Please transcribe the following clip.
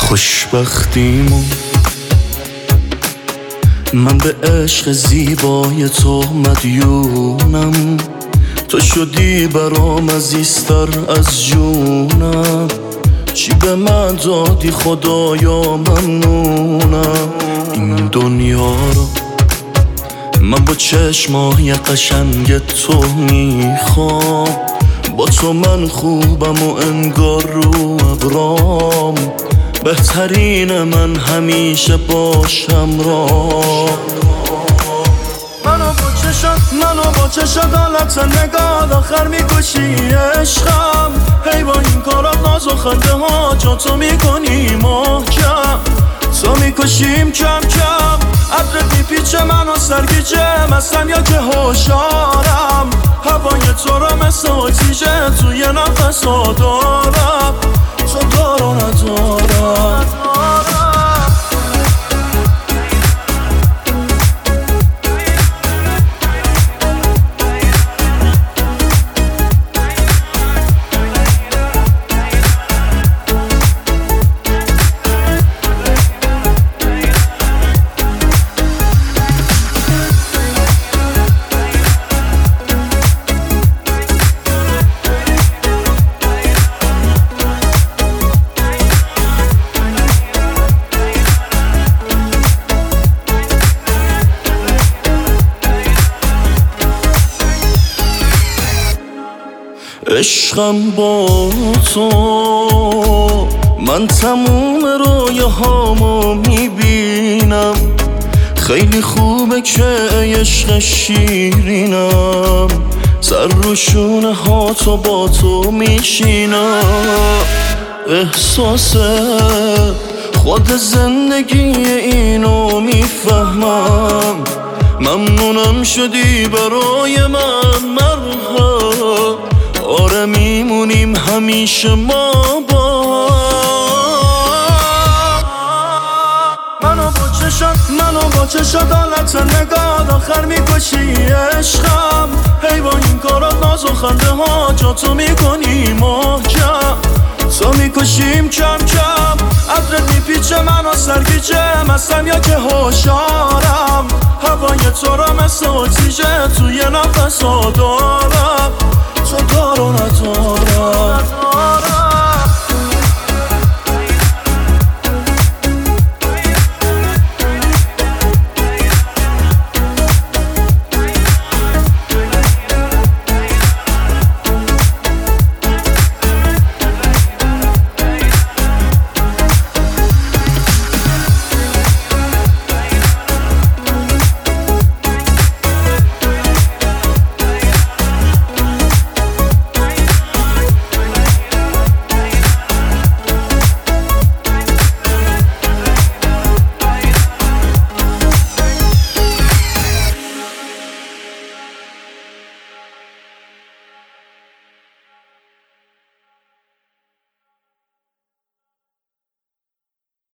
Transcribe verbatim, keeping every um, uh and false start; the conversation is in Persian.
خوشبختیمون من به عشق زیبای تو مدیونم، تو شدی برام عزیزتر از جونم، چی به من دادی خدایا ممنونم. این دنیا رو من با چشمای قشنگ تو میخوام، با تو من خوبم و انگار رو ابرام، بهترین من همیشه باشم را. منو با چشات منو با چشات حالت نگاه آخر میکشی عشقم، هی با این کارات ناز و خنده ها جا تو میکنی محکم، تو میکشیم کم کم، عطرت میپیچه منو سرگیجه، مستم یا که هوشارم، هوای تو رو مثل آتیشه توی نفس ها دارم، تو دارو ندارم. عشقم با تو من تموم رویاهامو میبینم، خیلی خوبه که عشق شیرینم، سر رو شونه ها تو با تو میشینم، احساس خود زندگی اینو میفهمم، ممنونم شدی برای من مرهم، آره میمونیم همیشه ما با. منو با چشات منو با چشات حالت نگاه آخر میکشی عشقم، هی با این کارات ناز و خنده ها جا تو میکنی محکم، تو میکشیم کم کم، عطرت میپیچه منو سرگیجه، مستم یا که هوشارم، هوای تو رو مثل آتیشه توی نفس ها دارم، تو دارو ندارم.